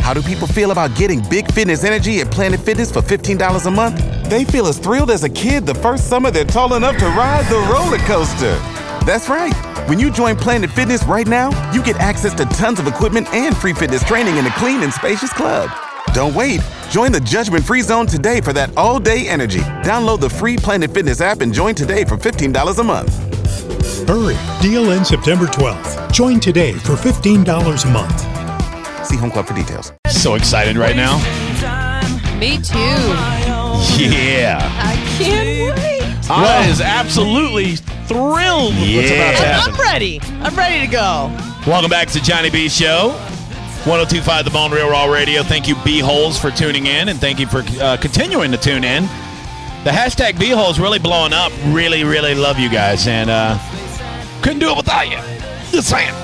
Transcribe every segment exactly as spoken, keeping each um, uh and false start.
How do people feel about getting big fitness energy at Planet Fitness for fifteen dollars a month? They feel as thrilled as a kid the first summer they're tall enough to ride the roller coaster. That's right. When you join Planet Fitness right now, you get access to tons of equipment and free fitness training in a clean and spacious club. Don't wait. Join the judgment-free zone today for that all-day energy. Download the free Planet Fitness app and join today for fifteen dollars a month. Hurry. Deal ends September twelfth. Join today for fifteen dollars a month. See Home Club for details. So excited right now. Me too. Yeah. I can't wait. Anna Well- is absolutely thrilled with what's about to Yeah. happen. I'm ready. I'm ready to go. Welcome back to Johnny B Show. one oh two point five The Bone, Real Raw Radio. Thank you, B-Holes, for tuning in, and thank you for uh, continuing to tune in. The hashtag B-Holes really blowing up. Really, really love you guys, and uh, couldn't do it without you. Just saying.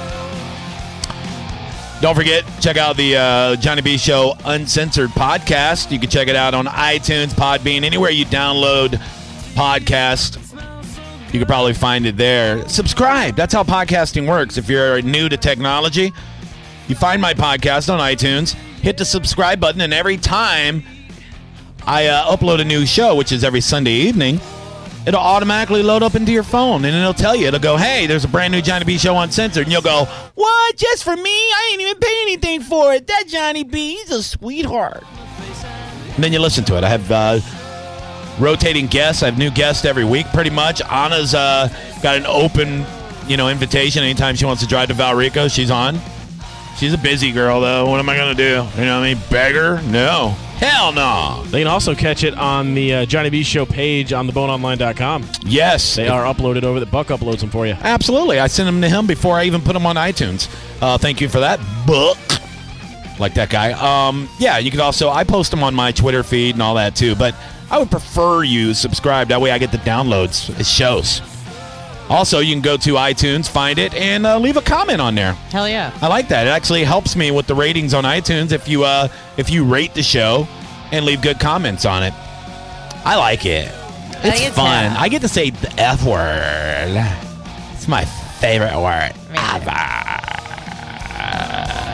Don't forget, check out the uh, Johnny B Show Uncensored podcast. You can check it out on iTunes, Podbean, anywhere you download podcast. You can probably find it there. Subscribe. That's how podcasting works. If you're new to technology, you find my podcast on iTunes, hit the subscribe button, and every time I uh, upload a new show, which is every Sunday evening, it'll automatically load up into your phone, and it'll tell you. It'll go, hey, there's a brand new Johnny B Show Uncensored, and you'll go, what? Just for me? I ain't even pay anything for it. That Johnny B, he's a sweetheart. And then you listen to it. I have uh, rotating guests. I have new guests every week, pretty much. Anna's uh, got an open, you know, invitation anytime she wants to drive to Valrico. She's on. She's a busy girl, though. What am I going to do? You know what I mean? Beg her? No. Hell no. They can also catch it on the uh, Johnny B Show page on the bone online dot com. Yes. They are uploaded over there. Buck uploads them for you. Absolutely. I sent them to him before I even put them on iTunes. Uh, thank you for that, Buck. Like that guy. Um, yeah, you can also, I post them on my Twitter feed and all that, too. But I would prefer you subscribe. That way I get the downloads. It shows. Also, you can go to iTunes, find it, and uh, leave a comment on there. Hell yeah. I like that. It actually helps me with the ratings on iTunes if you uh, if you rate the show and leave good comments on it. I like it. It's think it's fun. yeah. I get to say the F word. It's my favorite word Me neither. ever.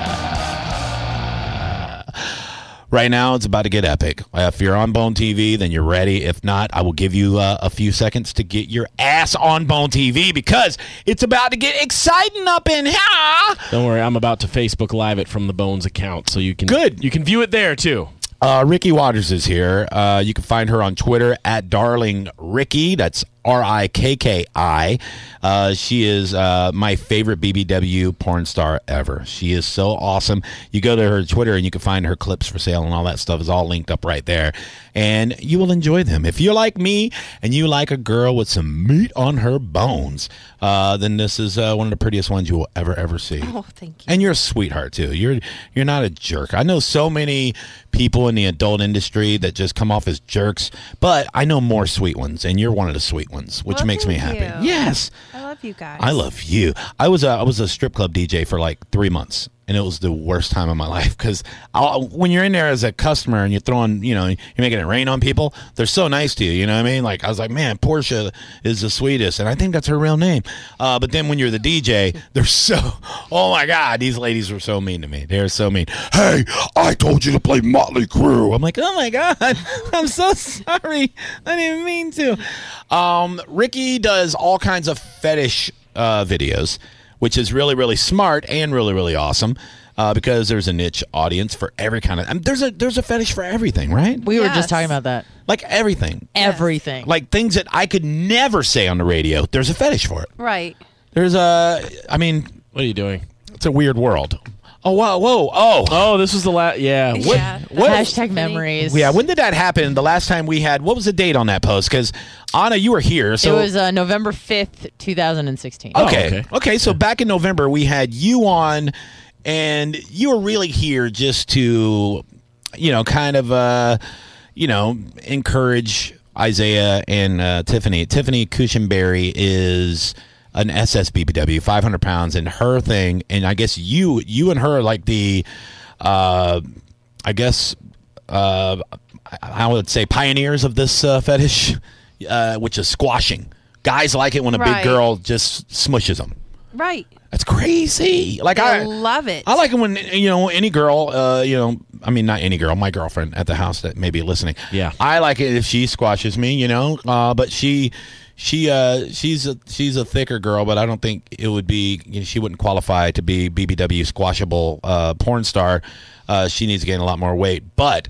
Right now, it's about to get epic. Uh, if you're on Bone T V, then you're ready. If not, I will give you uh, a few seconds to get your ass on Bone T V because it's about to get exciting up in here. Don't worry, I'm about to Facebook Live it from the Bones account, so you can Good. You can view it there too. Uh, Ricky Waters is here. Uh, you can find her on Twitter at Darling Ricky. That's R I K K I. Uh, she is uh, my favorite B B W porn star ever. She is so awesome. You go to her Twitter and you can find her clips for sale and all that stuff is all linked up right there. And you will enjoy them. If you're like me and you like a girl with some meat on her bones, uh, then this is uh, one of the prettiest ones you will ever, ever see. Oh, thank you. And you're a sweetheart, too. You're you're not a jerk. I know so many people in the adult industry that just come off as jerks, but I know more sweet ones, and you're one of the sweet ones, which Well, makes me thank happy. you. Yes. I love you guys. I love you. I was a, I was a strip club D J for like three months, and it was the worst time of my life because when you're in there as a customer and you're throwing, you know, you're making it rain on people, they're so nice to you. You know what I mean? Like I was like, man, Portia is the sweetest, and I think that's her real name. Uh, but then when you're the D J, they're so, oh my God, these ladies were so mean to me. They're so mean. Hey, I told you to play Motley Crue. I'm like, oh my God, I'm so sorry. I didn't mean to. Um, Ricky does all kinds of fetish uh, videos, which is really, really smart and really, really awesome uh, because there's a niche audience for every kind of. I mean, there's a there's a fetish for everything, right? We were Yes. just talking about that. Like everything, Everything. like things that I could never say on the radio. There's a fetish for it. Right. There's a. I mean, What are you doing? it's a weird world. Oh wow, whoa, oh. Oh, this was the last. Yeah. What? Yeah. What- Hashtag memories. Yeah, when did that happen? The last time we had, what was the date on that post? Because Anna, you were here. So it was uh, November fifth, two thousand sixteen. Okay. Oh, okay. okay. Okay. So back in November, we had you on, and you were really here just to, you know, kind of, uh, you know, encourage Isaiah and uh, Tiffany. Tiffany Cushenberry is an S S B B W, five hundred pounds, and her thing, and I guess you, you and her are like the, uh, I guess, uh, I would say pioneers of this uh, fetish, uh, which is squashing. Guys like it when a Right. big girl just smushes them. Right. That's crazy. Like I, I love it. I like it when, you know, any girl, uh, you know, I mean, not any girl, my girlfriend at the house that may be listening. Yeah. I like it if she squashes me, you know, uh, but she, she, uh, she's a, she's a thicker girl, but I don't think it would be, you know, she wouldn't qualify to be B B W squashable, uh, porn star. Uh, she needs to gain a lot more weight, but,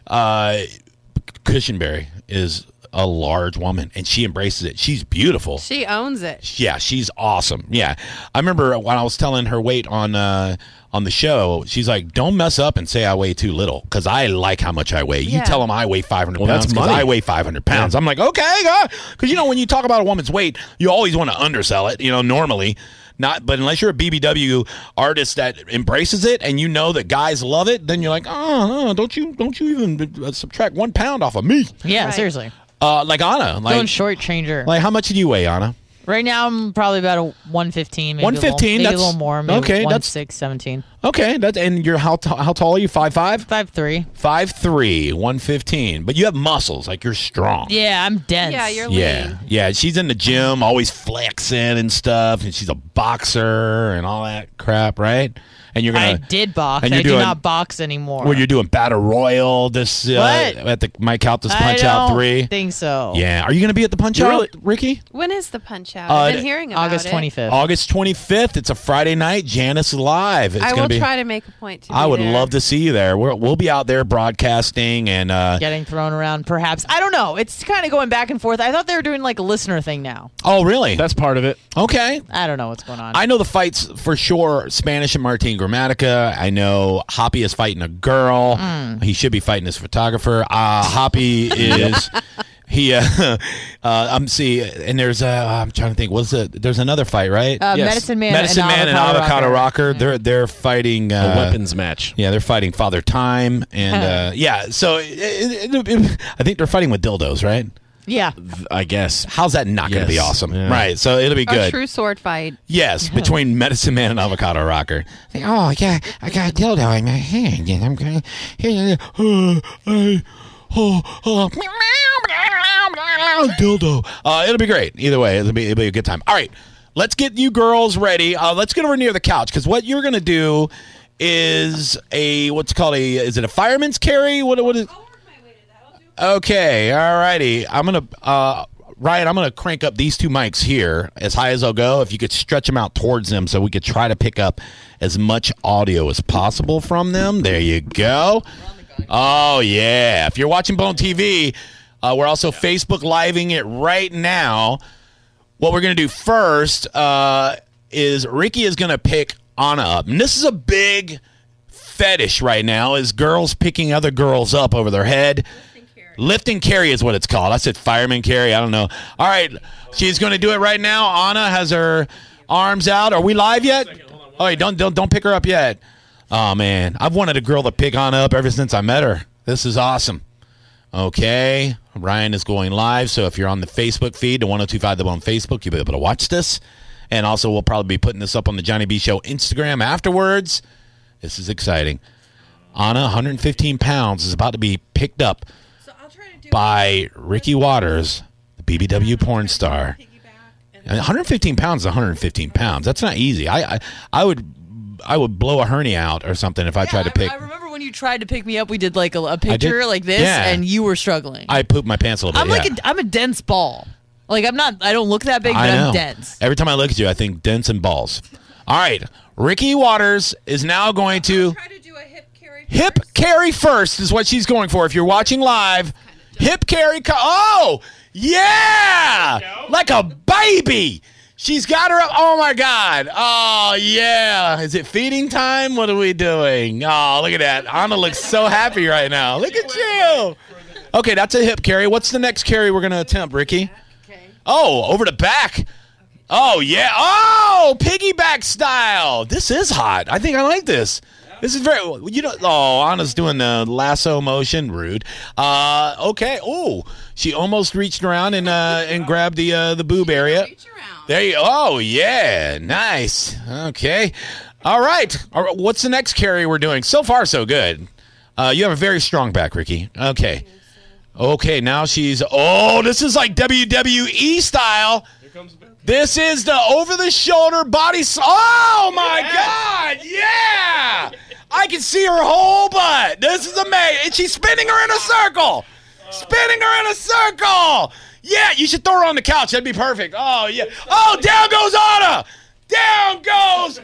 uh, Cushenberry is a large woman and she embraces it. She's beautiful. She owns it. Yeah, she's awesome. Yeah. I remember when I was telling her weight on uh, on the show, she's like, don't mess up and say I weigh too little because I like how much I weigh. You Yeah. tell them I weigh five hundred Well, pounds that's because money. I weigh five hundred pounds. I'm like, okay. Because, you know, when you talk about a woman's weight, you always want to undersell it, you know, normally. Not, but unless you're a B B W artist that embraces it and you know that guys love it, then you're like, oh, oh don't you don't you even subtract one pound off of me. Yeah, Right. seriously. Uh, like Anna. Like, Don't shortchange her. like, how much do you weigh, Anna? Right now, I'm probably about a one fifteen. Maybe one fifteen, A little, maybe that's- a little more. Maybe okay, one that's- six, seventeen. Okay, that's and you're how t- how tall are you? Five five? Five three. Five three, one fifteen. But you have muscles, like you're strong. Yeah, I'm dense. Yeah, you're Yeah, lean. yeah. She's in the gym, always flexing and stuff, and she's a boxer and all that crap, right? And you're I gonna did box. and I you're do doing- not box anymore. well, you're doing battle royal this uh, What? at the Mike Caltas I Punch Out don't three. think so. Yeah, are you gonna be at the Punch You Out, really- Ricky? When is the punch out? Uh, I've been hearing about August it. twenty-fifth. August twenty-fifth. It's a Friday night. Janice live. It's I gonna will be. try to make a point to I be would there. love to see you there. We're, we'll be out there broadcasting and. Uh, Getting thrown around, perhaps. I don't know. It's kind of going back and forth. I thought they were doing like a listener thing now. oh, really? That's part of it. okay. I don't know what's going on. I know the fights for sure. Spanish and Martin Gramatica. I know Hoppy is fighting a girl. Mm. He should be fighting his photographer. Uh, Hoppy is he. Uh, uh, I'm see, and there's. Uh, I'm trying to think. What's the? There's another fight, right? uh, Yes. Medicine Man, Medicine and Man and Avocado, Avocado Rocker. Rocker. They're they're fighting A uh, weapons match. Yeah, they're fighting Father Time, and uh, yeah. So it, it, it, it- I think they're fighting with dildos, right? Yeah. I guess. How's that not going to be Yes. awesome? Yeah. Right. So it'll be A good. true sword fight. Yes, between Medicine Man and Avocado Rocker. Like, oh, yeah, I got a dildo in my hand, and I'm going to... Oh, I, oh, oh, dildo. Uh, it'll be great. Either way, it'll be, it'll be a good time. All right, let's get you girls ready. Uh, let's get over near the couch, because what you're going to do is a, what's called a, is it a fireman's carry? What, what is... Okay, all righty. I'm going to... Uh, Ryan, I'm going to crank up these two mics here as high as they'll go. If you could stretch them out towards them so we could try to pick up as much audio as possible from them. There you go. Oh, yeah. If you're watching Bone T V, uh, we're also Facebook Living it right now. What we're going to do first uh, is Ricky is going to pick Anna up. And this is a big fetish right now, is girls picking other girls up over their head. Lift and carry is what it's called. I said fireman carry. I don't know. All right. She's going to do it right now. Anna has her arms out. Are we live yet? Oh, wait, don't, don't, don't pick her up yet. Oh, man. I've wanted a girl to pick Anna up ever since I met her. This is awesome. Okay. Ryan is going live. So if you're on the Facebook feed, the one oh two five The Bone Facebook, you'll be able to watch this. And also, we'll probably be putting this up on the Johnny B Show Instagram afterwards. This is exciting. Anna, one hundred fifteen pounds, is about to be picked up by Ricky Waters, the B B W porn star. And one hundred fifteen pounds is one hundred fifteen pounds. That's not easy. I, I, I would, I would blow a hernia out or something if I tried to pick. I remember when you tried to pick me up, we did like a, a picture like this, Yeah. and you were struggling. I pooped my pants a little I'm bit. like yeah. a, I'm a dense ball. Like I'm not. I don't look that big, but I know. I'm dense. Every time I look at you, I think dense and balls. All right, Ricky Waters is now going to Try to do a hip carry. hip carry first. Is what she's going for. If you're watching live, hip carry. Co- oh, yeah, like a baby. She's got her up. Oh my God. Oh yeah. Is it feeding time? What are we doing? Oh, look at that. Anna looks so happy right now. Look at you. Okay, that's a hip carry. What's the next carry we're gonna attempt, Ricky? Oh, over the back. Oh, yeah. Oh, piggyback style. This is hot. I think I like this. This is very, you know, oh, Anna's doing the lasso motion. Rude. Uh, okay. Oh, she almost reached around and uh, and grabbed the uh, the boob area. There you go. Oh, yeah. Nice. Okay. All right. All right. What's the next carry we're doing? So far, so good. Uh, you have a very strong back, Ricky. Okay. Okay, now she's, oh, this is like W W E style. This is the over-the-shoulder body. Sl- oh my God! Yeah, I can see her whole butt. This is amazing. And she's spinning her in a circle. Spinning her in a circle. Yeah, you should throw her on the couch. That'd be perfect. Oh yeah. Oh, down goes Anna. Down goes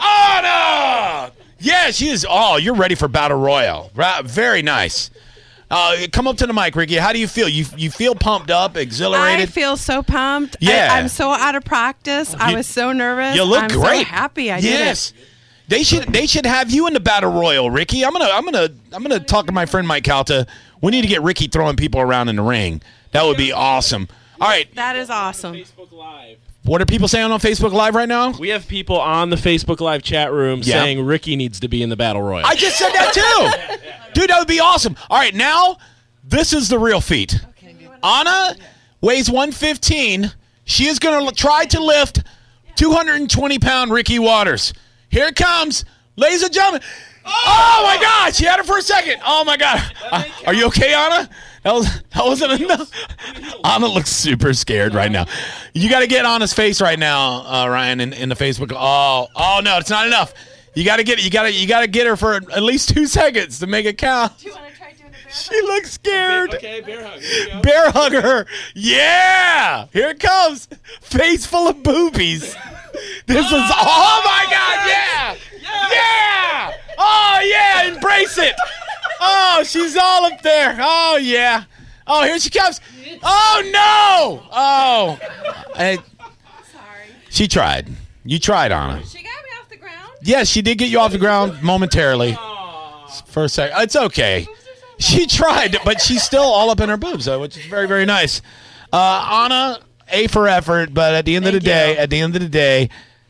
Anna. Yeah, she is. Oh, you're ready for Battle Royale. Right, very nice. Uh, come up to the mic, Ricky. How do you feel? You you feel pumped up, exhilarated? I feel so pumped. Yeah. I, I'm so out of practice. I You- was so nervous. You look I'm great. so happy I yes. did it. They should they should have you in the Battle Royal, Ricky. I'm gonna I'm gonna I'm gonna talk to my friend Mike Calta. We need to get Ricky throwing people around in the ring. That would be awesome. All right. That is awesome. Facebook Live. What are people saying on Facebook Live right now? We have people on the Facebook Live chat room Yeah. saying Ricky needs to be in the Battle Royal. I just said that too. Dude, that would be awesome. All right, now this is the real feat. Anna weighs one fifteen. She is going to try to lift two hundred twenty pound Ricky Waters. Here it comes. Ladies and gentlemen. Oh, my God. She had it for a second. Oh, my God. Uh, are you okay, Anna? That, was, that wasn't enough. Anna looks super scared right now. You got to get Anna's face right now, uh, Ryan, in, in the Facebook. Oh, oh, no, it's not enough. You got to get it. You got to you got to get her for at least two seconds to make it count. Do you want to try doing a bear She looks scared. Okay, bear hug. Here you go. Bear hugger. Yeah. Here it comes. Face full of boobies. This is, oh my God. Yeah. Yeah. Oh, yeah. Embrace it. Oh, she's all up there. Oh, yeah. Oh, here she comes. Oh, no. Oh. Hey, Sorry. she tried. You tried, Anna. She got me off the ground. Yes, she did get you off the ground momentarily. For a second. It's okay. She tried, but she's still all up in her boobs, though, which is very, very nice. Uh, Anna, A for effort, but at the end of the Thank day, you. at the end of the day,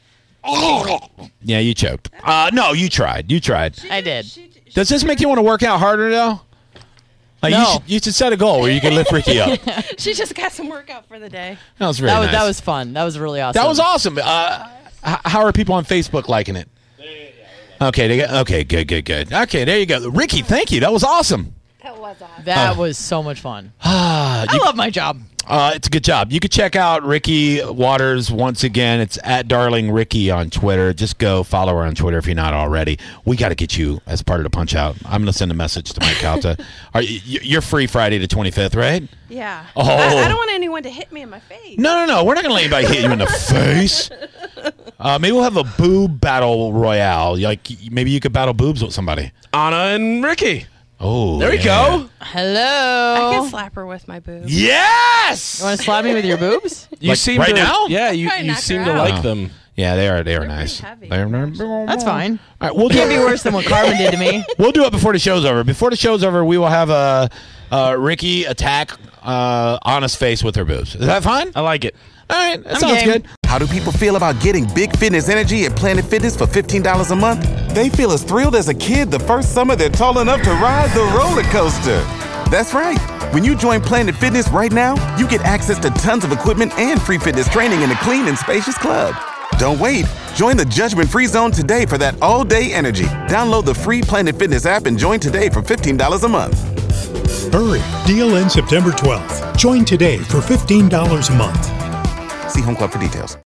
yeah, you choked. Uh, no, you tried. You tried. I did. She, she, Does this make you want to work out harder, though? Like you No. should, you should set a goal where you can lift Ricky up. she just got some workout for the day. That was very That was nice. that was fun. That was really awesome. That was awesome. Uh, h- how are people on Facebook liking it? Okay, they got, okay, good, good, good. Okay, there you go. Ricky, thank you. That was awesome. That was awesome. That Uh, was so much fun. Ah, I you- love my job. Uh, it's a good job. You can check out Ricky Waters once again. It's at Darling Ricky on Twitter. Just go follow her on Twitter if you're not already. We got to get you as part of the Punch Out. I'm going to send a message to Mike Calta. Are you, you're free Friday the twenty-fifth, right? Yeah. Oh. I, I don't want anyone to hit me in my face. No, no, no. We're not going to let anybody hit you in the face. Uh, maybe we'll have a boob battle royale. Like maybe you could battle boobs with somebody. Anna and Ricky. Oh, There we yeah. go. Hello. I can slap her with my boobs. Yes. You want to slap me with your boobs? You Like, seem right to, now? Yeah, you, Probably you knock seem her to out. like them. Yeah, they are. They are They're nice. pretty heavy. They're- That's fine. All right, we'll do Can't be it. worse than what Carmen did to me. We'll do it before the show's over. Before the show's over, we will have a uh, Ricky attack uh, Anna's face with her boobs. Is that fine? I like it. All right, that I'm sounds game. good. How do people feel about getting big fitness energy at Planet Fitness for fifteen dollars a month? They feel as thrilled as a kid the first summer they're tall enough to ride the roller coaster. That's right. When you join Planet Fitness right now, you get access to tons of equipment and free fitness training in a clean and spacious club. Don't wait. Join the judgment-free zone today for that all-day energy. Download the free Planet Fitness app and join today for fifteen dollars a month. Hurry! Deal ends September twelfth. Join today for fifteen dollars a month. See Home Club for details.